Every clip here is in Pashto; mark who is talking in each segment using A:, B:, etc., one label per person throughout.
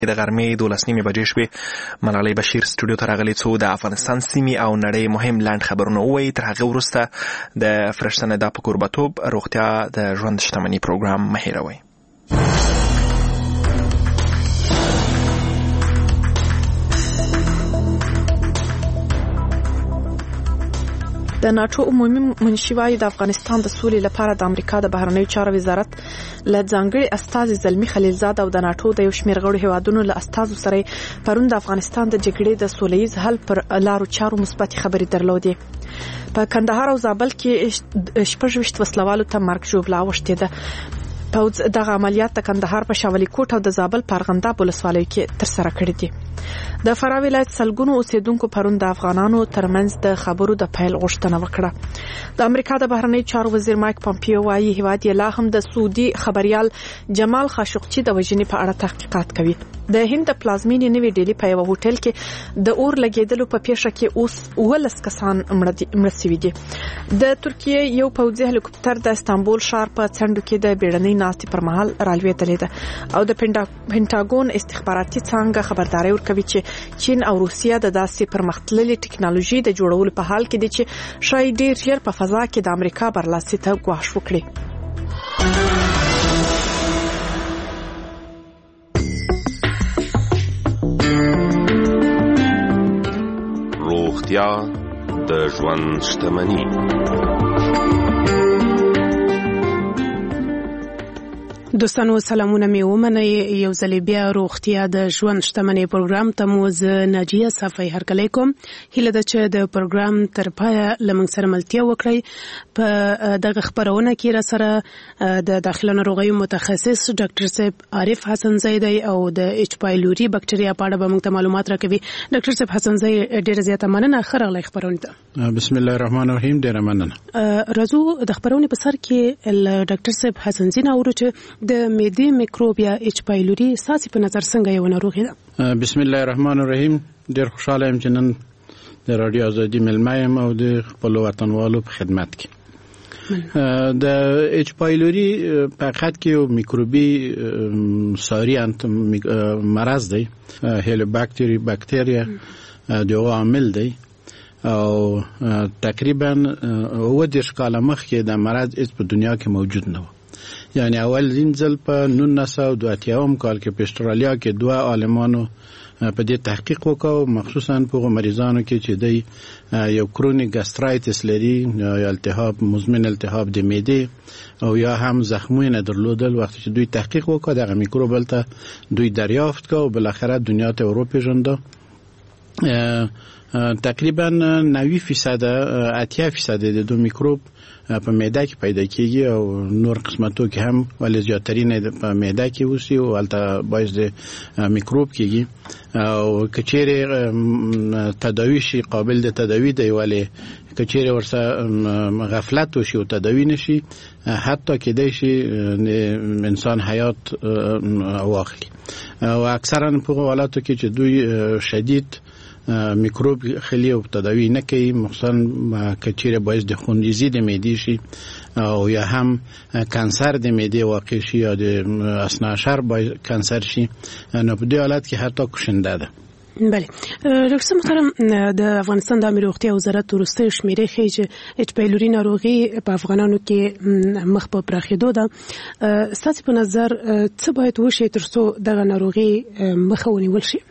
A: د غرمې 12 بجې شوې. ملالۍ بشیر سټوډیو ته راغلې څو د افغانستان سیمې او نړۍ مهم لاند خبرونه ووایي. تر هغه وروسته د فرشته ندا په کوربتوب روغتیا د ژوند شتمني پروګرام مه هېروئ.
B: د ناتو عمومي منشي وايي د افغانستان د سولې لپاره د امریکا د بهرنیو چارو وزارت له ځانګړي استازي زلمی خلیلزاد او د ناتو د یو شمېر غړو هیوادونو له استازو سره پرون د افغانستان د جګړې د سولهییز حل پر لارو چارو مثبت خبرې درلودې. په کندهار او زابل کې 26 وسلوالو ته مرګ ژوبلا وشته ده. پوز دغه عملیات د کندهار په شاولي کوټ او د زابل په ارغنداب ولسوالۍ کې تر سره کړي دي. د فراه ولایت سلګونو اوسیدونکو پرون د افغانانو ترمنځ د خبرو د پیل غوښتنه وکړه. د امریکا د بهرنیو چارو وزیر مایک پامپیو وايي هیواد یې لا هم د سعودي خبريال جمال خاشقجي د وژنې په اړه تحقیقات کوي. د هند د پلازمینې نوې ډیلی په یو هوټل کې د اور لګیدلو په پیښه کې اوس 12 کسان مړ شوي دي. د ترکیه یو پوځي هلیکوپټر د استانبول ښار په څنډو کې د بیړنۍ ناستې پر مهال رالوېدلې ده او د پینټاګون استخباراتي څانګه خبرداري ورکوي چې چین او روسیه د داسې پرمختللي ټکنالوژي د جوړولو په حال کې دي چې شاید ډېر ژر په فضا کې د امریکا برلاسي ته ګواښ وکړي.
C: روغتیا د ژوند شتمني.
D: دوستانو سلامونه مې ومنئ. یو ځل بیا روغتیا د ژوند شتمنۍ پروګرام ته مو زه ناجیه صافی هرکلی کوم. هیله ده چې د پروګرام تر پایه له موږ سره ملتیا وکړئ. په دغه خپرونه کې را سره د داخله ناروغیو متخصص ډاکټر صاحب عارف حسنزی دی او د ایچ پایلوري بکټریا په اړه به موږ ته معلومات راکوي. ډاکټر صاحب حسنزی ډېره زیاته مننه. ښه راغلی خپرونې ته.
E: بسم الله الرحمن الرحیم. ډېره مننه.
D: راځو د خپرونې په سر کې ډاکټر صاحب حسنزی نه اورو چې د معدې میکروب یا ایچ پایلوري ساسي په نظر څنګه یو ناروغي ده؟
E: بسم الله الرحمن الرحیم. ډېر خوشاله یم چې نن د رادیو آزادي ملما یم او د خپل وطنوالو په خدمت کې. د ایچ پایلوري په حقیقت کې یو میکروبي ساري مرض دی. هیلوباکتری بکتریا د عامل دی او تقریبا 10 کاله مخکې د مرض هیڅ په دنیا کې موجود نه و. یعنی اول ځل په 1982 کال کې په استرالیا کې 2 عالمانو په دې تحقیق وکاو، مخصوصا په مریضانو کې چې د یو کرونیک ګاسترایټس لري یا التهاب مزمن التهاب د معدې او یا هم زخمونه درلودل. وخت چې دوی تحقیق وکړ دغه میکروب ته دوی دریافت کړ او بل اخر دنیا ته اروپا تقریبا 90% 80% د دو میکروب په معده کې پیدا کیږي او نور قسمتو کې هم ولې زیاترینه په معده کې وسی او البته باعث د میکروب کیږي او کچېره تداوی شي قابل د تداوی دی ولې کچېره ورسره غفلت وشي او تداوی نشي حتی کې دی شي انسان حیات واخلي او اکثرا په حالاتو کې چې دوی شدید میکروب خلی او تداوی نه کوي، مخصوصا کچېره باعث د خونریزي د معدې شي او یا هم کانسر د معدې واقع شي یا د اسناشر باعث کانسر شي، نو په دې حالت کې حتی کوشنده ده.
D: بله ډاکټر محترم، د افغانستان د امنیت روغتیا وزارت وروستۍ شمیرې ښیي چې ایچ پایلوري ناروغي په افغانانو کې مخ په پراخېدو ده. ستاسو په نظر څه باید وشي ترڅو دغه ناروغي مخه ونیول شي؟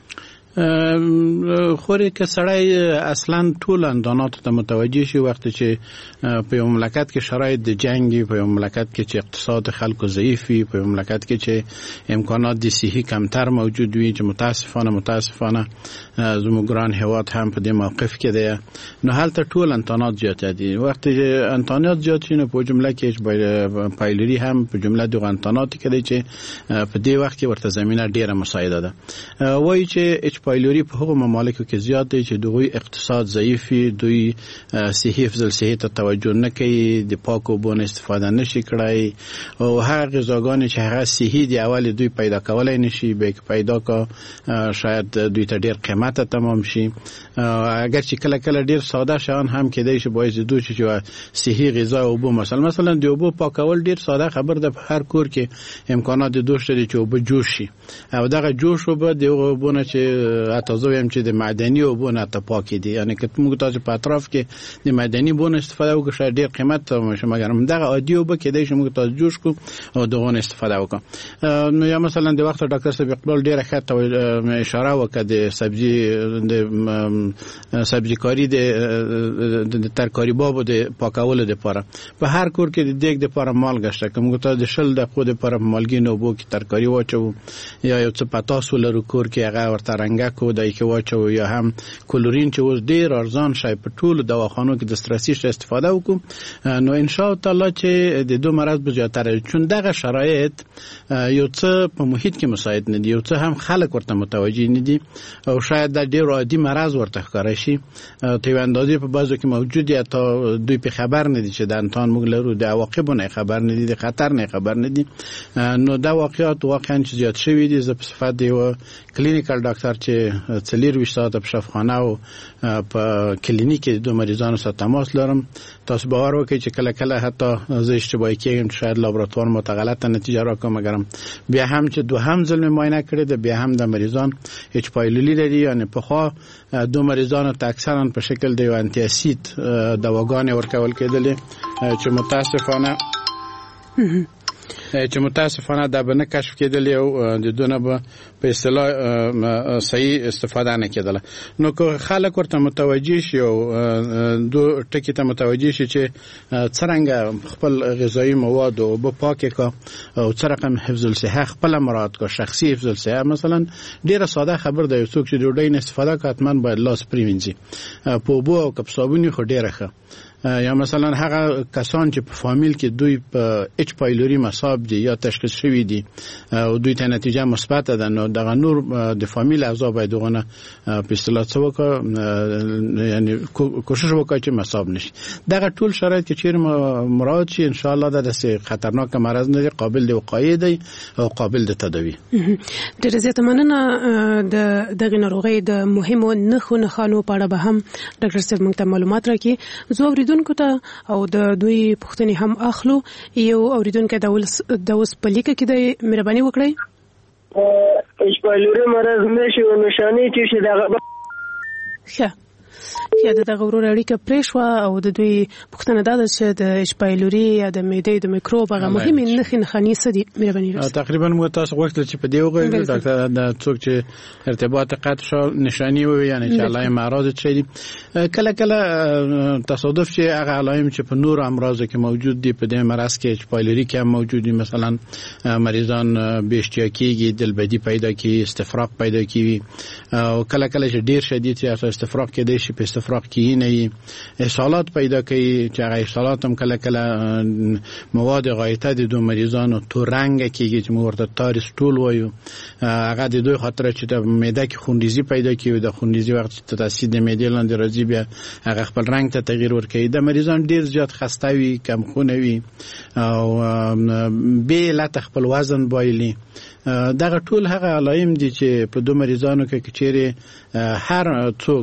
E: خوري که سړی اصلا ټول انداناتو ته متوجه شي وخت چې په یو مملکت کې شرایط د جنگي، په یو مملکت کې چې اقتصاد خلکو ضعیف وي، په یو مملکت کې چې امکانات د صحي کمتر موجود وي چې متاسفانه زموږ ګران هیواد هم په دې موقف کې دی، نو هلته ټول انتانات زیات دي. وخت چې انتانات زیات شي نو په جمله کې پایلوري هم په جمله د انتانات کې دی چې په دې وخت کې ورته زمينه ډیره مساعده ده. وایي چې پایلوري په هغو ممالکو کې زیات دی چې دوی اقتصاد ضعیف وي، دوی صحي حفظ الصحه ته توجه نه کوي، د پاکو اوبو نه استفاده نشي کړای او هغه غذاګانې چې هغه صحي دي اول دوی پیدا کولای نشي، به پیدا کا شاید دوی ته ډیر قیمته تمام شي. اگر چې کله کله ډیر ساده شان هم کېدای شي باعث دوی چې صحي غذا او اوبو مثلا د اوبو پاکول ډیر ساده خبر ده. په هر کور کې امکانات دوشته دي چې اوبه جوش شي او دغه جوش وبه د اوبو نه چې تاسو هم چې د معدني اوبو نه ته پاکي دي، یعنی که موږ تاسو په اطراف کې د معدني اوبو نه استفاده وکړو شاید ډیر قیمت مشه، مګر دغه عادي اوبه کېدای شي موږ تاسو جوش کو او دغه استفاده وکړو. نو یا مثلا د وخت ډاکټر صاحب اقبال ډیر ښه اشاره وکړه د سبزی کاری د ترکاری بابو د پاکولو لپاره. په هر کور کې د دیګ لپاره مالګه شته، کوم ته د شل د خود لپاره مالګین اوبو کې ترکاری واچو یا یو څه پتاسو لرو کور کې هغه ورته رنګه کو دای کې واچو، یا هم کلورین چې اوس ډیر ارزان شای په ټولو دواخانو کې د سترسي استفاده وکړو. نو ان شاء الله چې د دوه مرض به زیاتره، چون دغه شرایط یو څه په محیط کې مساعد نه دي، یو څه هم خلک ورته متوجي نه دي او شاید د ډیر عادي مرض ورته ښکاري شي. ته اندازې په بازو کې موجود دي تا دوی په خبر نه دي چې د انتان موږ لرو د عواقبونه خبر نه دي، د خطر نه خبر نه دي. نو دا واقعیت واقعا چې زیات شوی دي. زه په صفت دی و کلینیکل ډاکټر چې 24 ساعت په شفاخانه او په کلینیک د دوه مریضانو سره تماس لرم. تاسو باور وکړئ چې کله کله حتی زه اشتباهي کېږم چې شاید لابراتوار مو ته غلطه نتیجه راکړم، مګر بیا هم چې دوهم ځل معاینه کړی د بیا هم د مریضان اچ پایلوري لري، یعنی په خوا دو مریضانو ته اکثرا په شکل د انټي اسید دواګانې ورکول کېدلې چې متاسفانه دا به نه کشف کېدلې او د دونه به په اصطلاح صحیح استفاده نه کېدله. نو که خلک ورته متوجي شي او دو ټکي ته متوجي شي چې څرنګه خپل غذایی مواد او په پاکه کا او څرنګه حفظ الصحه خپل مراعات کا، شخصي حفظ الصحه مثلا ډیره ساده خبر ده، څوک چې ډوډۍ نه استفاده کوي حتما باید لاس پریمنځي په اوبو او کپ صابونی خو ډیره ښه. یا مثلا هغه کسان چې په فامیل کې دوی په اچ پایلوري مصاب دي یا تشخیص شوی دي او دوی ته نتیجه مثبت ده، نو دغه نور د فامیل اعضا باید دغه په اصطلاح څه وکړي، یعنی کوشش وکړي چې مصاب نشي. دغه ټول شرایط چې چیرې مراعات شي ان شاء الله دا د خطرناک مرض نه دی، قابل د وقایې دی او قابل د تداوی.
D: ډېر زیات مننه. دغه ناروغي د مهمو نښو نښانو په اړه به هم ډاکټر صاحب موږ ته معلومات راکړي. زه اوریدونکو ته او د دوی پوښتنې هم اخلو. یو اوریدونکو د اوس په لیکه کې د مهرباني وکړئ.
F: اچ پایلوري مرض نشي او نشانه چې دغه
D: ښه یا دغه ورور اړیکه پرېښوه او د دوی پوښتنه دا ده چې د اچ پایلوري یا د معدې د میکروب هغه مهمې نښې نښانې څه دي؟ مهرباني وکړئ.
E: تقریبا موږ تاسو غوښتل چې په دې وګورئ ډاکټر د څوک چې ارتباط قطع شو نشانې وي، یعنی چې علائم اعراض څه دي. کله کله تصادف چې هغه علائم چې په نور امراض کې موجود دي په دې مرض کې اچ پایلوري کې هم موجود دي، مثلا مریضان به اشتیاقي دلبدي پیدا کوي، استفراغ پیدا کوي او کله کله چې ډیر شدید یا استفراغ کې دی شي په استفراغ کې نه احصالات پیدا کوي چې هغه احصالات هم کله کله مواد غایطه د دوه مریضانو تو رنګ کېږي چې موږ ورته تاریس ټول وایو. هغه د دوی خاطر چې د معده کې خونریزي پیدا کوي، د خونریزي وخت چې تاثیر د معدې لاندې راځي بیا هغه خپل رنګ ته تغییر ورکوي. د مریضان ډیر زیات خسته وي، کم خونه وي او به لا خپل وزن بایلي. دغه ټول هغه علائم دي چې په دوه مریضانو کې چیرې هر څوک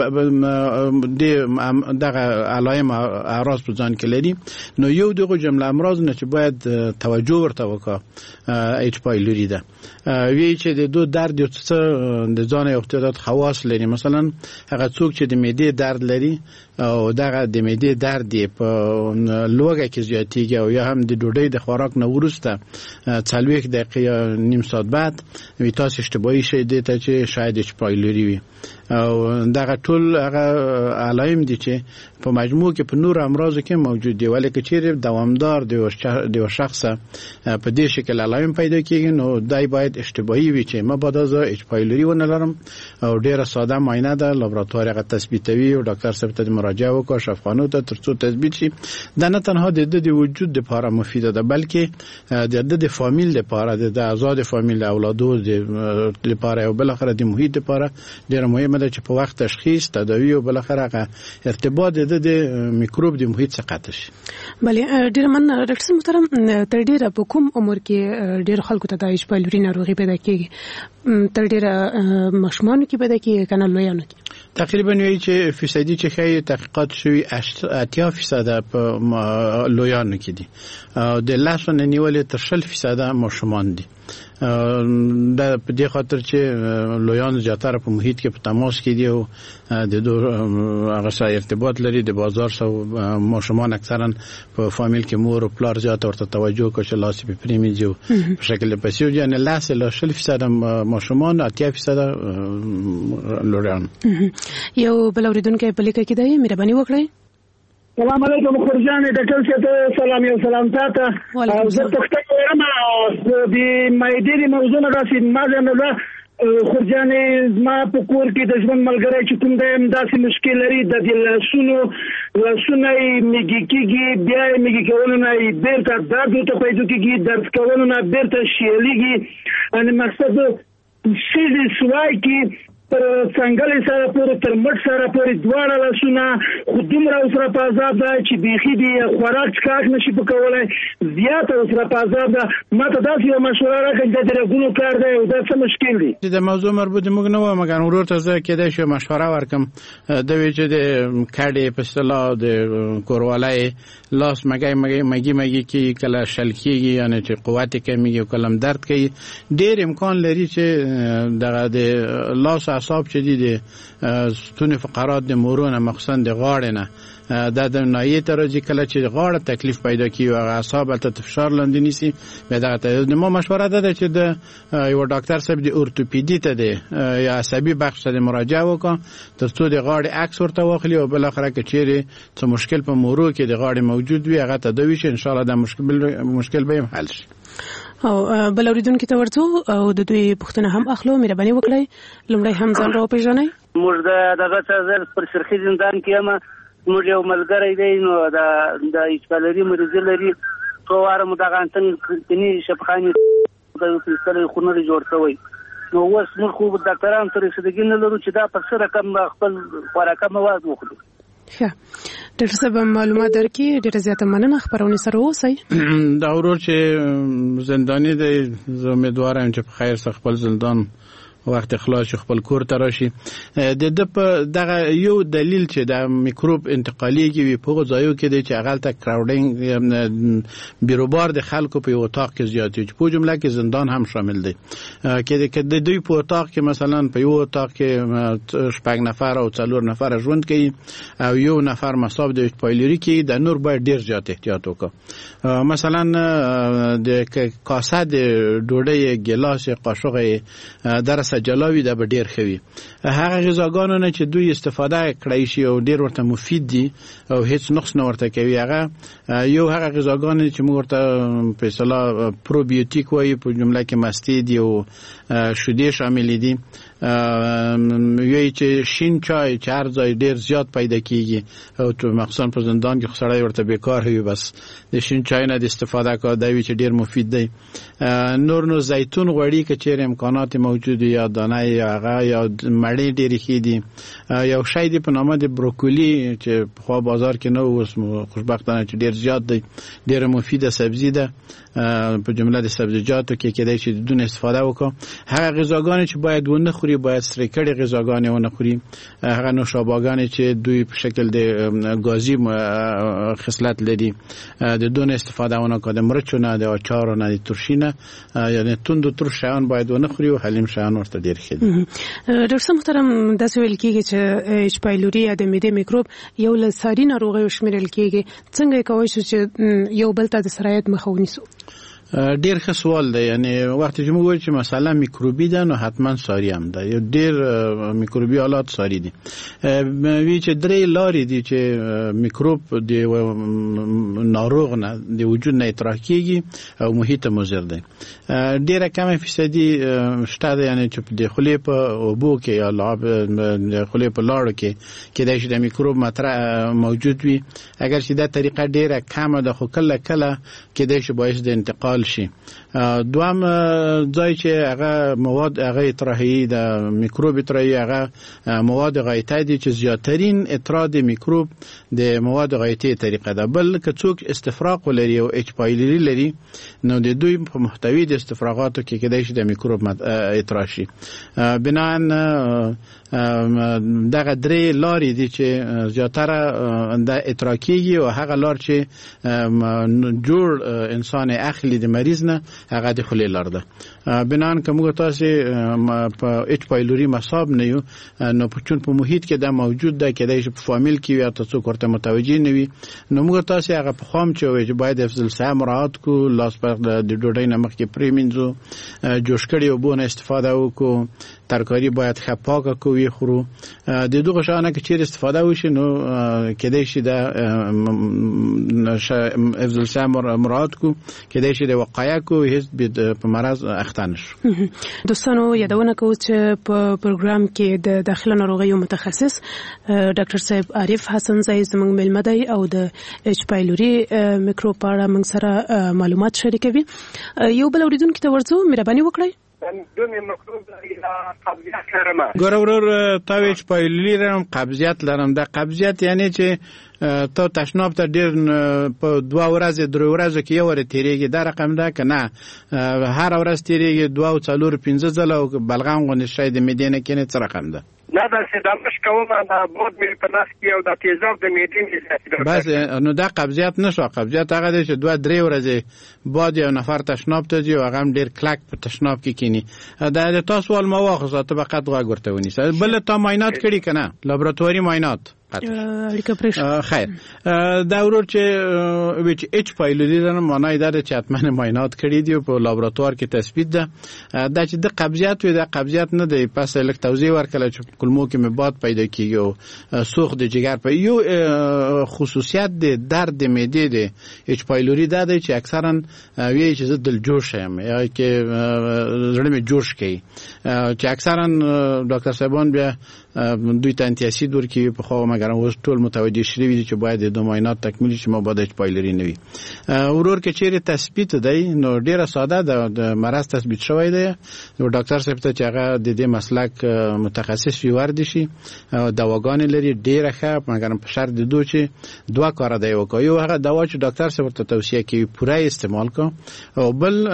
E: دغه علائم اعراض په ځان کې لري. نو یو دغه جمله امراض نه چې باید توجه ورته وکړه اچ پایلوري ده. وی چې د دوه درد یو څه د ځان یو تعداد خواص لري، مثلا هغه څوک چې د معدې درد لري او دغه د معدې درد په لوګه کې زیاتېږي او یا هم د ډوډۍ د خوراک نه وروسته 40 دقیقې نیم ساعت بعد وی تاسو اشتباهي شئ دي ته چې شاید اچ پایلوري وي. او دغه ټول هغه علائم دي چې په مجموع کې په نور امراض کې موجود دي، ولی که چیرې دوامدار د یو شخص په دې شکل علائم پیدا کیږي نو دای باید اشتباهي وي چې ما بعد از اچ پایلوري ونه لرم او ډیره ساده معاینه ده، لابراتوار هغه تثبیتوي او ډاکټر صاحب ته مراجعه وکړي شفاخانو ته ترڅو تثبیت شي. دا نه تنها د وجود لپاره مفیده ده بلکې د فامیل لپاره د اعضاء افراد فامیل اولادو لپاره او بل اخر د محیط لپاره ډیره مهمه ده چې په وخت تشخیص تداوی او بل اخر ارتباط د میکروب د محیط څخه قطع شي.
D: بله ډیر من ډاکټر محترم تر ډیره په کوم عمر کې ډیر خلکو ته د ایچ پایلوري ناروغي پیدا کیږي؟ تر ډیره ماشومانو کې پیدا کیږي کنه لویانو کې؟
E: تقریبا وایي چې فیصدي چې خی تحقیقات شوي 80% په لویانو کې دي او د لاس نه نیولې تر 60% ماشومان دي. دا په دې خاطر چې لویان زیاتره په محیط کې په تماس کې دي او د دوه هغه سره ارتباط لري د بازار سره. ماشومان اکثرا په فامیل کې مور او پلار زیات ورته توجه کوي چې لاس په پریمیجو په شکل پسیو دي نه لاس له 60% ماشومان 80% لویان.
D: یو بل اوریدونکو په لیکه کې دی مهرباني وکړئ.
F: سلام علیکم خورجان ډاکټر ته سلام یو سلام تاته او زه پښتو یم د مایدری موضوع نه راسي ما نه خورجان ما په کور کې د ژوند ملګری چې کوم د داسې مشکل لري د لاسونه میږي کېږي بیا میږي کولو نه بیرته درد ته پیدا کېږي درد کولو نه بیرته شیلېږي ان مقصد شې سوای کې پر څنګه سره پر تر مټ سره پر دواړه لاسونه خودم را سره په عذاب ده چې بيخي دي خوراک څکاک نشي پکولای زیات سره په عذاب ده. ماته داسې یو مشوره راکړه چې د رګونو کار دی او دا څه مشکل دي.
E: د موضوع مربوط موږ نه و مګر ورور ته زه کېدای شو مشوره ورکم د وی چې د کاډي په اصطلاح د کوروالای لاس مګي کې کله شل کېږي یعنی چې قوت کمیږي او کلم درد کوي. ډېر امکان لري چې دغه د لاس اعصاب چې دي ستوني فقرات د مورونه مخصوصا د غاړې نه د نایې ته راځي کله چې غاړه تکلیف پیدا کوي او اعصاب ته فشار لاندې نیسي به دغه نو مشوره ده چې د یو ډاکټر صاحب د اورتوپیدي ته دی یا عصبي بخش ته مراجعه وکړي ترڅو د غاړې عکس ورته واخلي او بل اخره کې چیرې څه مشکل په مورو کې د غاړې موجود وي هغه تداوی شي ان شاء الله دا مشکل به حل شي.
D: او بل اوریدونکو ته ورته او د دوی پښتنه هم اخلو مهرباني وکړئ. لومړی هم ځان راو پیژنئ.
G: موږ دغه څه پر شرخي زندان کې ما موږ یو ملګری دی نو د ایچپالري مریض لري څواره مو دغه انتن کني شفخاني د فلسطین خونړي جوړ شوی نو اوس موږ خو ډاکټران تر رسیدګي نه لرو چې دا په څه رقم خپل خوراکه مواد وخورو.
D: ښه ډاکټر صاحب معلومات درکې ډېر زیاته مننه خبرونه سره اوسئ.
E: دا ورور چې زنداني دی زه امیدوارم چې په خیر سره خپل زندان وخت خلاص خپل کور ته راشي. د دغه یو دلیل چې د میکروب انتقالیږي وي په ځایو کې دی چې هغه ته کراودینګ بیروبار د خلکو په اتاق کې زیات وي په جمله کې زندان هم شامل دی کې د دوی په اتاق کې مثلا په یو اتاق کې 6 نفر او 4 نفر ژوند کوي او یو نفر مصاب د پایلوري کې د نور باید ډیر زیات احتیاط وکړي. مثلا د کاسه د ډوډۍ ګلاس قاشق درس جلاوی د ډیر خوي هغه غذاګانو نه چې دوی استفاده کړی شي او ډیر ورته مفید دي او هیڅ نقص نه ورته کوي. هغه یو هغه غذاګانو چې موږ ورته په اصطلاح پروبیوتیک وایي په جمله کې مستې دي او شیدې شامل دي. یوه چې شین چای چې هر ځای ډیر زیات پیدا کیږي او تو مخصوصا په زندان کې خسړای ورته بیکار وي بس د شین چای نه د استفاده کوي دا وی چې ډیر مفید دی. نور زیتون غوړي کې چیرې امکانات موجود یا دانه یا هغه یا مړې ډېرې ښې دي. یو شی دی په نامه د بروکولی چې په خوا بازار کې نه اوس خوشبختانه چې ډېر زیات دی ډېره مفیده سبزي ده په جمله د سبزیجاتو کې کېدای شي دونه استفاده وکړو. هغه غذاګانې چې باید ونه خوري باید سرې کړي غذاګانې ونه خوري. هغه نوشابهګانې چې دوی په شکل د غازي خصلت لري د دونه استفاده ونه کړي. د مرچو نه د اچارو نه د ترشي نه یعنی توند ترش شیان باید ونه خوري او حلیم شیان ورته ډېر ښه دي.
D: ډاکټر صاحب محترم داسې ویل کېږي چې ایچ پایلوري یا د معدې میکروب یو له ساري ناروغیو شمیرل کېږي. څنګه کولی شو چې یو بل ته د سرایت مخه ونیسو؟
E: ډیر ښه سوال دی. یعنی وخت چې موږ وایو چې مسله میکروبي ده نو حتما ساري هم ده. یو ډیر میکروبي حالات ساري دي. وی چې درې لارې دي چې میکروب د ناروغ نه د وجود نه اطراح کیږي او محیط مضر دی. ډیره کم فیصدي شته یعنی چې د خولې په اوبو کې یا لعاب د خولې په لاړو کې کېدای شي د میکروب مطرح موجود وي. اگر چې دا طریقه ډیره کمه ده خو کله کله کېدای شي باعث د انتقال فعال شي. دوام ځای چې هغه مواد هغه اطراحي د میکروب اطراحي هغه مواد غایطه دي چې زیاترین اطراح د میکروب د مواد غایطي طریقه ده. بل که څوک استفراغ ولري او اچ پایلری لري نو د دوی په محتوی د استفراغاتو کې کېدای شي د میکروب اطراح شي. بنان دغه درې لارې دي چې زیاتره د اطراح کېږي او هغه لار چې جوړ انسان اخلي د مریض نه هغه د خولې لار ده. بنان که موږ تاسو په اچ پایلوري مصاب نه یو نو په چون په محیط کې دا موجود ده کېدای شي په فامیل کې یا تاسو ورته متوجي نه وي نو موږ تاسو هغه په خام چې باید حفظ الصحه مراعات کو، لاس په د ډوډۍ نه مخکې پریمینځو، جوش کړي اوبو نه استفاده وکړو، ترکاری باید ښه پاکه کوو خورو. د دغه شانه کې چیر استفاده وشي نو کېدای شي دا حفظ الصحه مراعات کو، کېدای شي د وقایع کو هیڅ په مرض اخته نشو.
D: دوستانو یادونه کوو چې په پروګرام کې د داخله ناروغیو متخصص ډاکټر صاحب عارف حسن زئی زموږ مېلمه دی او د اچ پایلوري میکروب په اړه موږ سره معلومات شریکوي. یو بل اوریدونکو ته ورځو مهرباني وکړئ.
E: ګورور تاویچ پایلوري لرم، قبضیت لرم. دا قبضیت یعنی چې ته تشناب ته ډیر په 2 ورځې 3 ورځې کې یو ور تیریږي. دا رقم ده کنه هر ورځ تیریږي 2 4 5 ځله او بلغم غونډه شای د مدینه کې نه څه رقم ده؟
H: نه دا څه د مشکوم دا بود مې په ناس کې او د تیزاب د میډین
E: بس نو دا قبضیت نشو. قبضیت هغه دی چې 2-3 ورځې بعد یو نفر تشناب ته ځي او هغه ډیر کلک په تشناب کې کینی. دا تاسو ول مواخذه ته فقط غوږ ورته ونیسه. بل ته معاینات کړي کنه لابراتواري معاینات خیر. دا ورور چې اچ پایلوري لري معنی دا چې حتمن معاینات کړي دی په لابراتوار کې تثبیت ده. دا چې د قبضیت وي د قبضیت نه دی، پس الک توضیح ورکړل چې کلمو کې مباد پیدا کیږي او سوخت د جگر په یو خصوصیت د درد معده دی. اچ پایلوري دا دی چې اکثرا وی چې دل جوش یم یا کې زړه می جوش کوي چې اکثرا ډاکټر صاحبان بیا دوی ته انټي اسید ورکوي په خو مګر اوس ټول متوجي شوي دي چې باید د معاینات تکمیل شي مبادا اچ پایلوري نه وي. ورور کې چیرې تثبیت دی نو ډیره ساده ده، د مرض تثبیت شوی دی نو ډاکټر صاحب ته چې هغه د دې مسلک متخصص وي ور دي شي دواګان لري ډیره ښه مګر په شرط د دوی چې 2 کار دی وکړي. یو هغه دوا چې ډاکټر صاحب ته توصیه کوي پوره استعمال کو او بل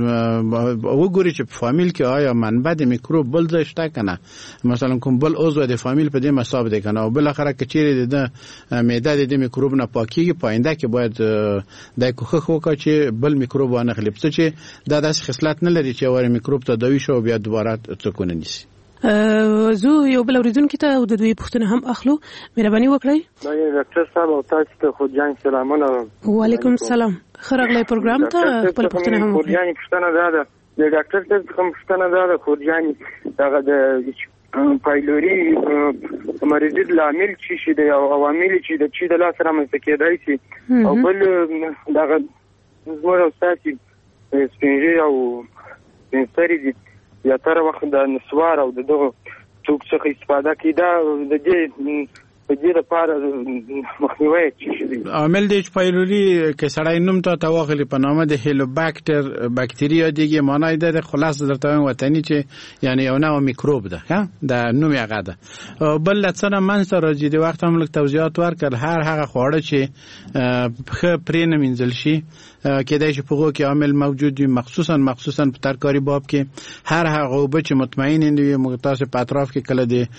E: وګوري چې په فامیل کې آیا منبع د میکروب بل ځای شته کنه، مثلا کوم بل عضو د فامیل په دې مصاب دی کنه او بل اخره کچېره د معده د میکروب نه پاکيږي پاینده کې باید د کوخه وکړي چې بل میکروب ونه خلیپڅ چې دا داس خصلت نه لري چې ور میکروب ته دوی شو بیا دوباره څکونه نيسي.
D: زه یو بل اوریدونکو ته د دوی پوښتنه هم اخلو، مهرباني وکړئ.
H: ډاکټر صاحب او تاسو ته خو جان سلامونه.
D: وعلیکم السلام. خرغلی پروګرام ته خپل پوښتنه هم وکړئ.
H: جان پوښتنه ده د ډاکټر صاحب کوم پوښتنه ده خو جان دغه د پایلوري مریضي د عامل چې د عوامل چې د چي د لاس سره منځ کېدای شي او بل دغه زموږ استاد سپینږی او سپینسري دي یا تر وخت د نسوار او دغه څوک څخه استفاده کیده د دې لپاره مخنیوي چې
E: عامل د اچ پایلوري کې سړی نوم ته تواخلي په نامه د هیلوباکټر بکتریا دیږي معنی د خلاص درته وطني چې یعنی یو نوع میکروب ده ها د نوم یې غاده. بل لڅنه منځ راځي د وخت هم لک توضیحات ورکړ هر هغه خوړه چې په پرې نه منځل شي کېدای شي په هغه کې عامل موجود وي، مخصوصا په ترکاری باب کې هر هغه اوبه چې مطمئن دي متاسف په اطراف کې کله دي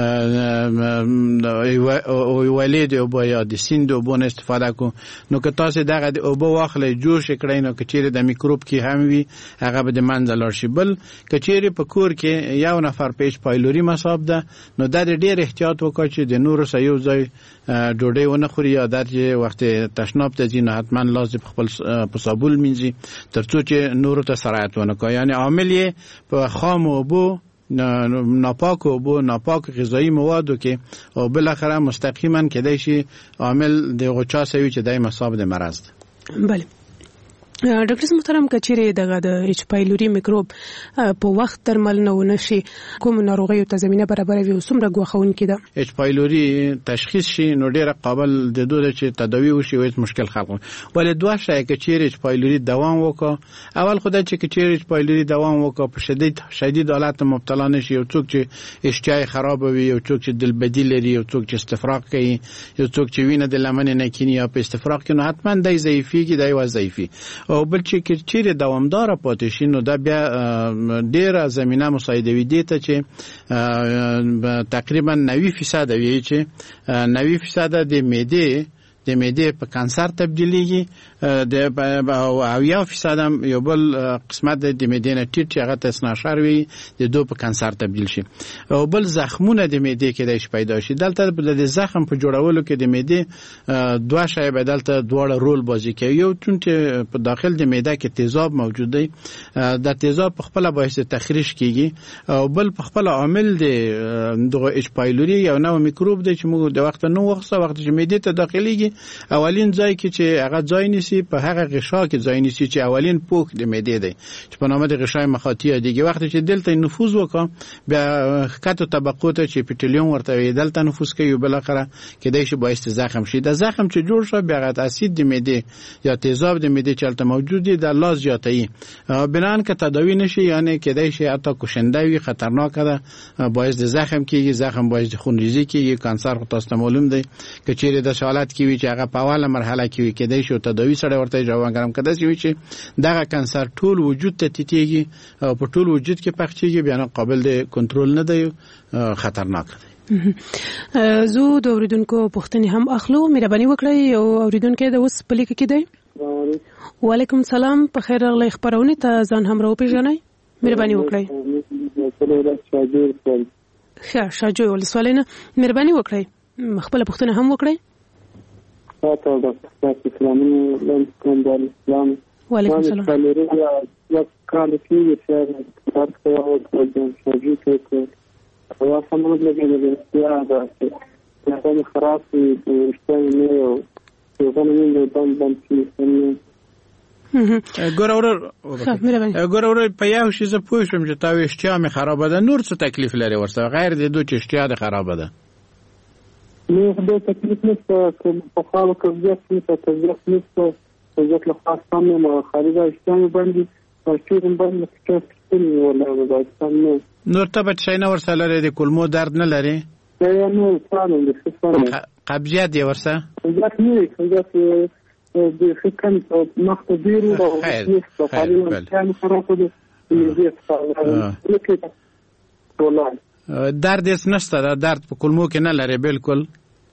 E: او ولید او یا د سیند او بون استفاده کو نو که تاسو دغه د اوبه واخلې جوش کړئ نو کچېره د میکروب کې هم وي هغه به د منځل شي. بل کچېره په کور کې یو نفر پیش پایلوري مصاب ده نو د ډېر احتیاط وکړئ چې د نور سره یو ځای ډوډۍ ونه خوري یا د وخت تشناب ته ځي نه حتما لازم خپل په صابون مینځي ترڅو چې نور ته سرایت ونه کوي. یعنی عامل یې په خام اوبو ناپاک اوبو ناپاک غذایی موادو کې او بل اخره مستقیما کېدای شي عامل د غوچا سوي چې دای مصاب د مرض ده.
D: بله ډاکټر محترم کچېره دغه د ایچ پایلوري میکروب په وخت درمل نه ونشي کوم ناروغیو ته زمينه برابروي او څومره غوښونکې ده
E: ایچ پایلوري تشخیص شي نو ډیره قابل د دوه چې تداوی وشي او مشکل خلق ولې دوه شای کچېره ایچ پایلوري دوام وکړه اول خدای چې کچېره ایچ پایلوري دوام وکړه په شدید حالت مبتلا نشي او څوک چې اشتهای خراب وي او څوک چې دلبدی لري او څوک چې استفراغ کوي او څوک چې وینه د لمن نه کینی یا په استفراغ کې نو حتما دای ضعیفي کې دای وظیفي او بل چې چیرې دوامدار پاتې شي نو دا بیا ډیره زمينه مساعدوي دي ته چې تقریبا 90% وی چې 90% د معده په کانسر تبدیلیږي د او یو فیصد یو بل قسمت د معده نه ټیټ چې هغه تسناشر وي د دوه په کانسر تبدیل شي او بل زخمونه د معده کې د پیدا شي دلته د زخم په جوړولو کې د معده دوه شای بدلته دوه رول بازی کوي یو چې په داخل د معده کې تیزاب موجود دی د تیزاب په خپل باعث تخریش کیږي او بل په خپل عامل د ایچ پایلوري یو نوع میکروب دی چې موږ د وخت نو وخت چې معده ته داخليږي اولین ځای کې چې هغه ځای نیسي په هغه غشا کې ځای نیسي چې اولین پوک د معده دی چې په نامه د غشای مخاطی دیږي وخت چې دلته نفوذ وکړي بیا خطو طبقو ته چې پټیلیوم ورته دلته نفوذ کوي بل اخره کې دای شي باعث زخم شي د زخم چې جوړ شو بیا غت اسید د معده یا تیزاب د معده چلته موجود دي د لاس زیاتې بنان که تداوی نشي یعنی کې دای شي حتی کوشنده وي خطرناک ده باعث د زخم کیږي زخم باعث د خونریزي کیږي کانسر خو تاسو معلوم دی که چیرې د حالت کې چې هغه په اوله مرحله کې کېدای شي تداوی سره ورته جواب ورکړم کده چې دغه کانسر ټول وجود ته تیتیږي او په ټول وجود کې پخچیږي بیا قابل د کنټرول نه دی خطرناک دی
D: زه د اوریدونکو پوښتنې هم اخلو مهرباني وکړئ او اوریدونکو د اوس په لیک کې دی وعلیکم السلام په خیر راغلی خبرونه ته ځان هم راو پیژنئ مهرباني وکړئ شاجوی ولسوالینه مهرباني وکړئ خپل پوښتنه هم وکړئ
I: تاسو د اسلامي لندن اسلام
D: وعلیکم السلام
I: یا کال کې چې تاسو او د شاجوی کې او سمون لګیږي چې دا د خراب دي اشتهای نه او څنګه نه باندې
E: ګورور په یو شی زه پوه شم چې تاسو اشتها مې خراب ده نور څه تکلیف لري ورسره غیر د دوه اشتها ده خراب ده
I: نو د تکلیف نشته په خالو کې ځکه تکلیف نشته ځکه له خاصه مو خارجه اشتها باندې ورچورم باندې چې ولا دا
E: نور ته به شي نه ورسره لري د کولمو درد نه لري
I: نو څنګه
E: قبضیت دی ورسره
I: ځکه د فکر په مخته ډیرو او په خالي کانو خراب دي
E: درد هیڅ نشته درد په کولمو کې نه لري بالکل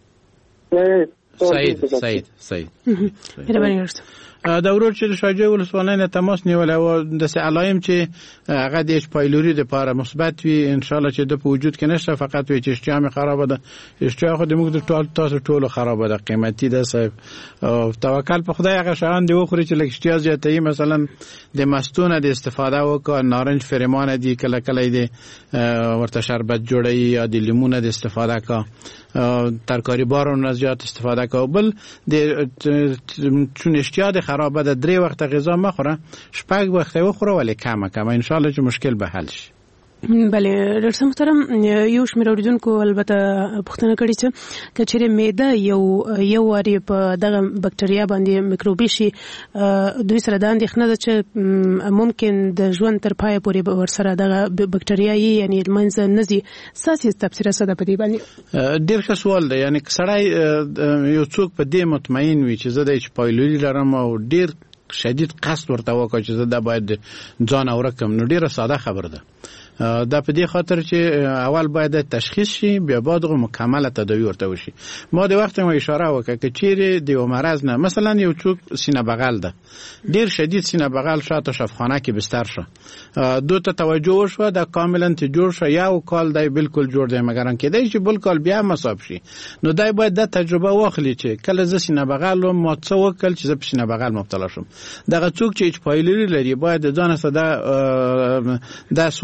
E: صحیح دا ورور چې شاجوی ولسوالۍ تماس نیول او د علائم چې هغه د ایچ پایلوري د لپاره مثبت وي ان شاء الله چې د وجود کې نشته فقط وي چې اشتها خراب ده اشتها خو د موږ د تاسو ټولو خراب ده قیمتي ده صاحب او توکل په خدای هغه شان دی وخوري چې لکه اشتها زیاتې مثلا د مستونه د استفاده وکړه نارنج فرمان دي کله کله دي ورته شربت جوړي یا د لیمونه د استفاده کا ترکاری بارون زیات استفاده کا بل د چون اشتها خرابه ده 3 وخت غذا مخوره شپږ وخت وخوره ولی کم ان شاء الله چې مشکل به حل شي
D: بله ډاکټر محترم یو شمېر اوریدونکو البته پوښتنه کړې چې کچېرې معده یو واري په دغه بکټریا باندې میکروبي شي دوی سره د اندېښنه ده چې ممکن د ژوند تر پایه پورې ورسره دغه بکټریا یعنی منځ نزي ساسي تفسیر سره په دې باندې
E: ډېر ښه سوال دی یعنی سړی یو څوک په دې مطمئن وي چې زه د ایچ پایلوري لرم او ډېر شدید قصد ورته وکړ چې زه دا باید ځان اورکم نو ډېره ساده خبر ده دا په دې خاطر چې اول باید تشخیص شي بیا بعد مکمل تداوی ورته وشي ما د وخت ما اشاره وکړه چې چیرې د مرض نه مثلا یو څوک سینه بغل ده ډیر شدید سینه بغل شاته شفاخانه کې بستر شو دوی ته توجه وشو دا کاملا ته جوړ شو یو کال دی بالکل جوړ دی مګر ان کې دی چې بل کال بیا مصاب شي نو دای باید د تجربه واخلي چې کله ز سینه بغل ما څه وکړ چې ز سینه بغل مبتلا شم دغه څوک چې ایچ پایلوري لري باید ځان سره دا سوال وکړي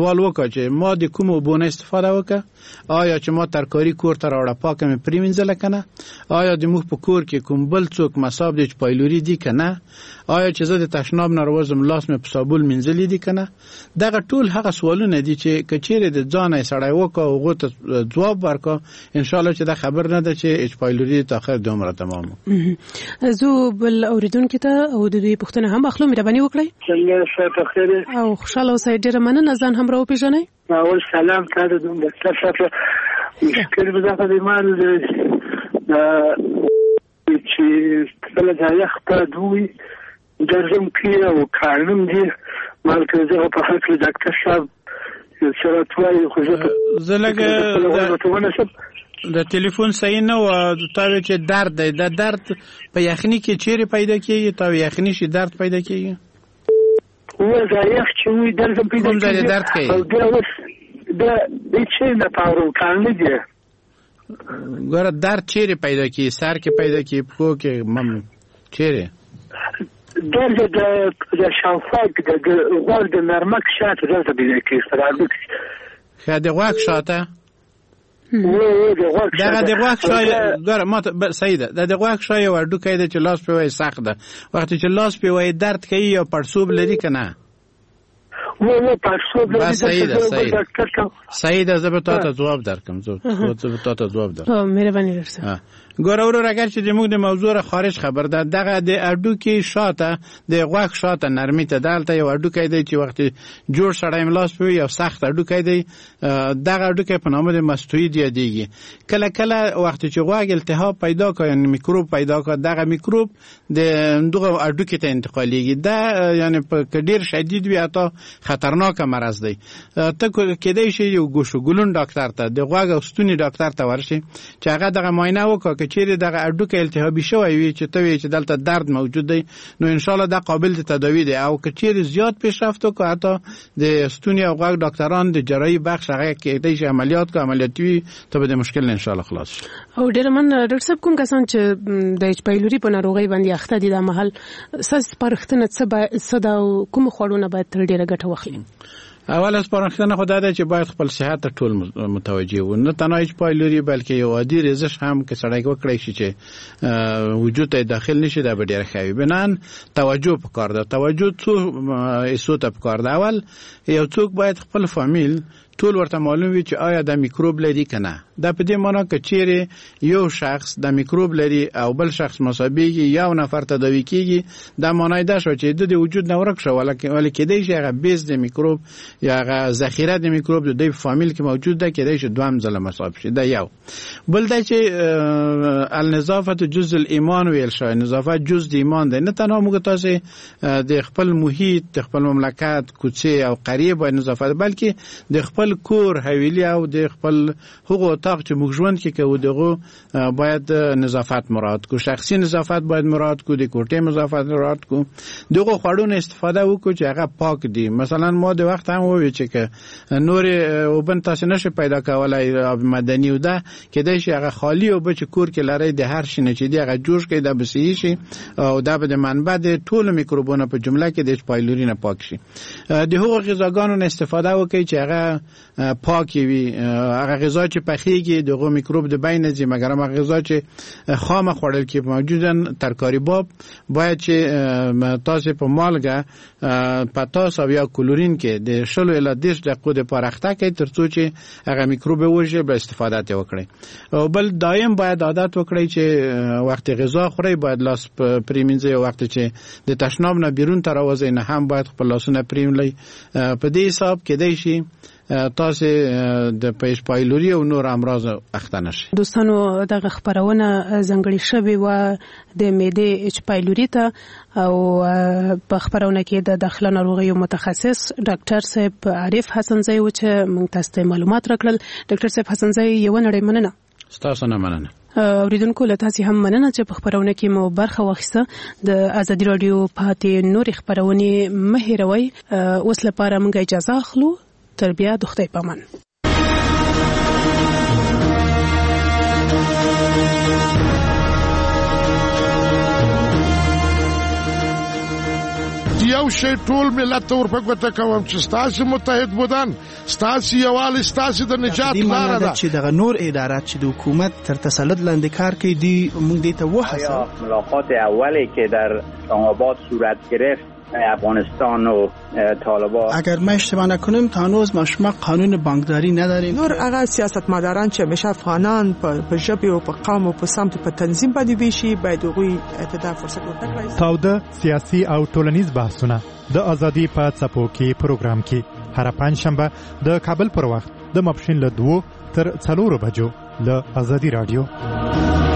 E: وکړه چې ما د کوم اوبونه استفاده وکړه، آیا چې ما ترکاری کور ته راوړه پاکه مې پریمینځله کنه، آیا د موږ په کور کې کوم بل څوک مصاب د اچ پایلوري دي کنه، آیا چې زه د تشناب نه راوځم لاس مې په صابون مینځلې دي کنه. دغه ټول هغه سوالونه دي چې کچېره د ځانه سړی وکړه او هغه ته جواب ورکړه، ان شاء الله چې دا خبر نه ده چې اچ پایلوري ته اخر د عمره تمام.
D: زه بل اوریدونکو ته او د دوی پوښتنه هم اخلو، مهرباني وکړئ.
F: څنګه څه خیر
D: او خوشاله اوسئ. ډیره مننه، ځان هم راوپېژنئ.
F: اول سلام تاسو ته د څه مشکل به دا د مال چې کله دا یخ په دوی درځم کې او کارنم دي مال کې زه په حق د ډاکټر صاحب سره توای خو
E: زه لګه د ټلیفون صحیح نه و ته چې درد دی، د درد په یخني کې چیرې پیدا کیږي؟ ته یخني شي درد پیدا کیږي؟
F: و دا یخ چې وي درد پیدا کیږي
E: درد کوي
F: او دا اوس دا چې نه پاورو کانل دی.
E: ګوره درد چیرې پیدا کیږي؟ سر کې پیدا کیږي، پښو کې چیرې؟
F: درد د شاوفاک د غوږ د نرمک شاته درد پیدا کیږي.
E: خا د غوږ شاته دغه د غوږ شای ګوره ما صحیح ده، د غوږ شای ورډو کیده چې لاس په وای سخت ده، وخت چې لاس په وای درد کوي یا پړسوب لري کنه
F: و پړسوب لري.
E: صحیح ده، زه به تاسو جواب درکم. زه به تاسو جواب درکم.
D: مهرباني وکړئ.
E: ګوره ورور اگر چې موږ د موضوع را خارج خبر ده، دغه د اډو کې شاته د غوږ شاته نرمي ته دالته یو اډو کې دی چې وخت جوړ سړی ملاس په یو سخت اډو کې دی، دغه اډو کې په نامه د ماستوید یادېږي. کله کله وخت چې غوږ التهاب پیدا کوي یعنی میکروب پیدا کوي، دغه میکروب د دغه اډو کې ته انتقالېږي. دا یعنی په ډیر شدید وي اته خطرناک مرض دی. ته کېدای شي یو ګوشوګلون ډاکټر ته د غوږ او ستوني ډاکټر ته ورشي چې هغه دغه معاینه وکړي چیرې دغه اډو کې التهابي شوی وي چې ته وی چې دلته درد موجود دی، نو ان شاء الله دا قابل د تداوی دی. او که چیرې زیات پیشرفت وکړي حتی د ستوني او غوږ ډاکټران د جراحي بخش هغه کېدای شي عملیات کوي، عملیاتي ته به د مشکل ان شاء الله خلاص شي.
D: او ډیر من ډاکټر صاحب کوم کسان چې د اچ پایلوري په ناروغي باندې اخته دي د محل ساس پرختنه څه دا کوم خوړونه باید تر ډیره ګټه واخلي؟
E: اول سپارښتنه خدای ده چې باید خپل صحت ته ټول متوجه و، نه تنها اچ پایلوري بلکې یو عادي ریزش هم که سړی وکړي شي چې وجود ته داخل نشي، دا به ډیر ښه وي. بنان توجه پکار ده، توجه څو ایسو ته پکار ده. اول یو څوک باید خپل فامیل ټول ورته معلوم وي چې آیا د میکروب لري کنه. دا په دې معنی چې چیرې یو شخص د میکروب لري او بل شخص مصابيږي یو نفر تداوی کیږي، دا معنی دا شو چې د وجود نه ورک شو، ولکه کېدای شي هغه بیس د میکروب یا هغه ذخیره د میکروب د فامیل کې موجود ده، کېدای شي دوام ځله مصاب شي. دا یو. بل دا چې النظافه جزء الایمان ویل شوی، نظافت جزء د ایمان ده. نه تنها موږ تاسو د خپل محیط، د خپل مملکت، کوڅه او قریه باید نظافت، بلکې د خپل کور، حویلی او د خپل حقوق اتاق چې موږ ژوند کې کوو دغه باید نظافت مراعات کو، شخصي نظافت باید مراعات کو، د کوټې نظافت مراعات کو، دغه خواړو استفاده وکړو چې هغه پاک دي. مثلا ما د وخت هم وی چې نور وبن تاسو نشه پیدا کولای مدني و ده کېدای شي هغه خالی او بچ کور کې لري د هر شي نه چې دی هغه جوړ کړي د بسې شي او دا به د منبع د ټول میکروبونو په جمله کې د پایلوري نه پاک شي. د هغو غذاګانو استفاده وکړي چې هغه پاکي وي، هغه غذا چې پخېږي دغه میکروب د بین ځي، مګر هغه غذا چې خام خوړل کې موجودن ترکاری باب باید چې تاسو په مالګه پتاس او یا کلورین کې د 10 الی 10 دقیقو د پرخته کې ترڅو چې هغه میکروب وژه به استفاده ته وکړي. او بل دایم باید عادت وکړي چې وخت غذا خوري باید لاس پریمینځي، او وخت چې د تشناب نه بیرون تر اوځي نه هم باید خپل لاسونه پریملي. په دې حساب کې دی شي تاسو د پیش پایلوري او نور امراض اخته نشي.
D: دوستانو دغه خبرونه ځنګړې شوې و د معدې اچ پایلوري ته، او په خبرونه کې د داخله ناروغیو متخصص ډاکټر صاحب عارف حسنزی و چې موږ تاسو ته معلومات راکړل. ډاکټر صاحب حسنزی یو نړۍ مننه.
E: تاسو نه مننه.
D: اوریدونکو له تاسو هم مننه چې په خبرونه کې مو برخه واخیسته. د ازادي رادیو پاتې نور خبرونه مه هېروئ. اوس لپاره موږ اجازه اخلو. تر بیا د خدای په امان.
J: یو شي ټول ملت ته ورپګوته کوم چې ستاسو متحد بودن ستاسو یوال ستاسو د نجات لار ده
K: چې دغه نور ادارات چې د حکومت تر تسلط لاندې کار کوي دی موږ دې ته وحسه
L: ملاقات اولی که در آباد صورت گرفت افغانستان و طالبان
K: اگر ما اشتباه نکنیم تا هنوز ما قانون بانکداری نداریم
M: نور هغه سیاستمداران چې همیشه افغانان په ژبه او په قوم او په سمت په تنظیم باندې ویشي باید هغوی اعتدال فرصت ورکړي.
N: تاوده سیاسي او ټولنیز بحثونه د ازادي په څپو کې پروګرام کې هر پنځشنبه د کابل پر وخت د ماپښین له 2 تر 4 بجو له ازادي رادیو.